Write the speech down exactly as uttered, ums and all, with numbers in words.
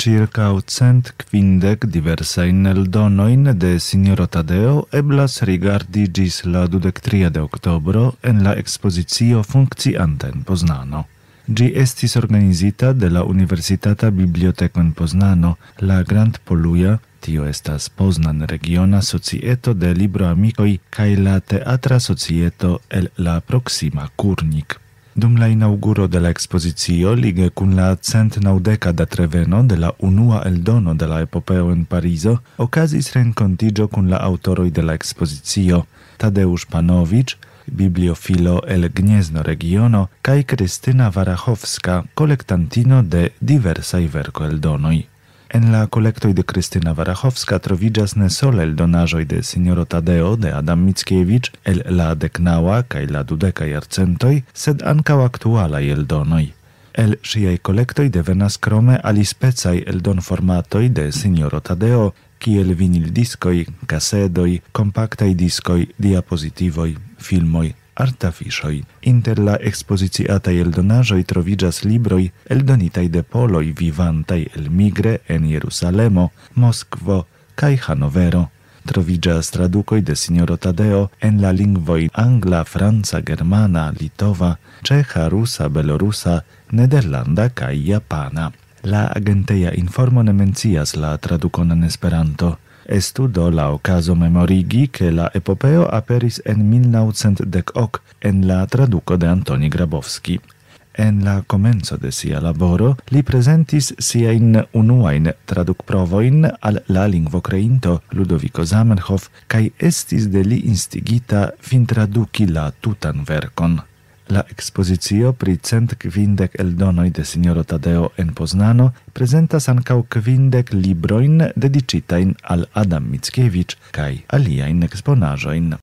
Circa cent quindec diversain eldonoin de Signoro Tadeo eblas rigardi gis la dudectria de octobro en la expozicio funkcianta en Poznano. Gi estis organizita de la Universitata Biblioteco en Poznano, la Grand Poluja, tio estas Poznan regiona societo de libroamikoj kaj la teatra societo el la proksima Kurnik. Dum la inauguro de la expozicio, lige kun la cent naŭdeka datreveno de la unua eldono de la epopeo en Parizo, okazis renkontiĝo kun la aŭtoroj de la expozicio, Tadeusz Panović, bibliofilo el Gniezno regiono, kaj Krystyna Warachowska, kolektantino de diversaj verkoeldonoj. En la kolektoj de Krystyna Warachowska troviĝas ne sole eldonaĵoj de Sinjoro Tadeo de Adam Mickiewicz el la deknaŭa kaj la dudeka jarcentoj, sed ankaŭ aktualaj eldonoj. El ŝiaj kolektoj devenas krome alispecaj eldonformatoj de Sinjoro Tadeo, kiel vinildiskoj, kasedoj, kompaktaj diskoj, diapozitivoj, filmoj, artafiŝoj. Inter la ekspoziciataj eldonaĵoj troviĝas libroj eldonitaj de poloj vivantaj el migre en Jerusalemo, Moskvo kaj Hanovero. Troviĝas tradukoj de Sinjoro Tadeo en la lingvoj angla, franca, germana, litova, ĉeĥa, rusa, belorusa, nederlanda kaj japana. La agenteja informo ne mencias la tradukon en Esperanto. Estu do la okazo memorigi, ke la epopeo aperis en mil naŭcent dek ok en la traduko de Antoni Grabowski. En la komenco de sia laboro li prezentis siajn unuajn tradukprovojn al la lingvokreinto Ludoviko Zamenhof kaj estis de li instigita fintraduki la tutan verkon. La ekspozicio pri cent kvindek eldonoj de Sinjoro Tadeo en Poznano prezentas ankaŭ kvindek librojn dediĉitajn al Adam Mickiewicz kaj aliajn eksponaĵojn.